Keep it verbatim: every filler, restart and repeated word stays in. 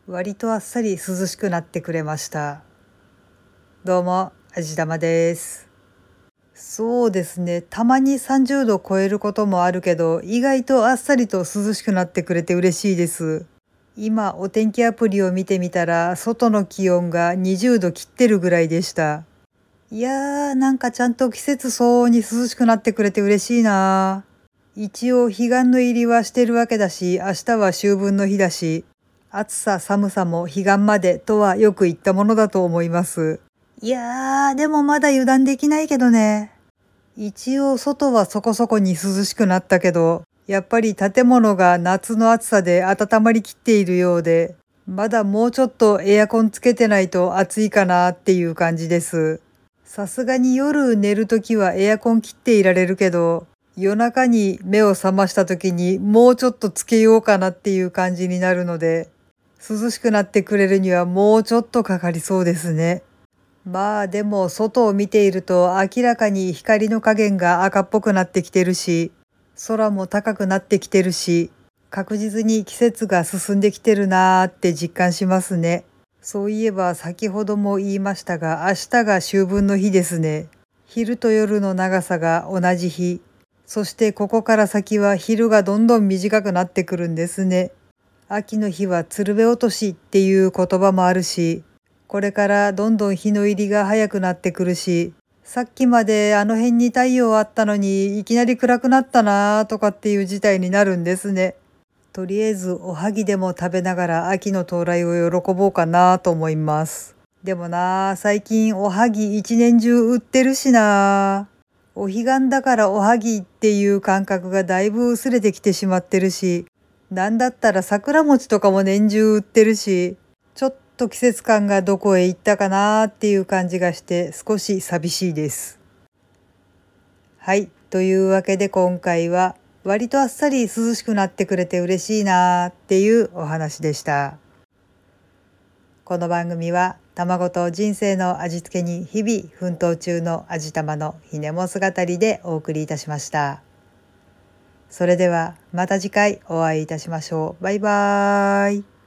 割とあっさり涼しくなってくれました。どうも、あじたまです。そうですね、たまにさんじゅうど超えることもあるけど、意外とあっさりと涼しくなってくれて嬉しいです。今、お天気アプリを見てみたら、外の気温がにじゅうど切ってるぐらいでした。いやー、なんかちゃんと季節相応に涼しくなってくれて嬉しいな。一応彼岸の入りはしてるわけだし、明日は秋分の日だし、暑さ寒さも彼岸までとはよく言ったものだと思います。いやー、でもまだ油断できないけどね。一応外はそこそこに涼しくなったけど、やっぱり建物が夏の暑さで温まりきっているようで、まだもうちょっとエアコンつけてないと暑いかなっていう感じです。さすがに夜寝るときはエアコン切っていられるけど、夜中に目を覚ましたときにもうちょっとつけようかなっていう感じになるので、涼しくなってくれるにはもうちょっとかかりそうですね。まあでも外を見ていると明らかに光の加減が赤っぽくなってきてるし、空も高くなってきてるし、確実に季節が進んできてるなーって実感しますね。そういえば先ほども言いましたが、明日が秋分の日ですね。昼と夜の長さが同じ日。そしてここから先は昼がどんどん短くなってくるんですね。秋の日は鶴瓶落としっていう言葉もあるし、これからどんどん日の入りが早くなってくるし、さっきまであの辺に太陽あったのにいきなり暗くなったなーとかっていう事態になるんですね。とりあえずおはぎでも食べながら秋の到来を喜ぼうかなと思います。でもなー、最近おはぎ一年中売ってるしなー。お彼岸だからおはぎっていう感覚がだいぶ薄れてきてしまってるし、なんだったら桜餅とかも年中売ってるし、ちょっと季節感がどこへ行ったかなーっていう感じがして少し寂しいです。はい。というわけで今回は割とあっさり涼しくなってくれて嬉しいなーっていうお話でした。この番組は卵と人生の味付けに日々奮闘中の味玉のひねも姿りでお送りいたしました。それではまた次回お会いいたしましょう。バイバーイ。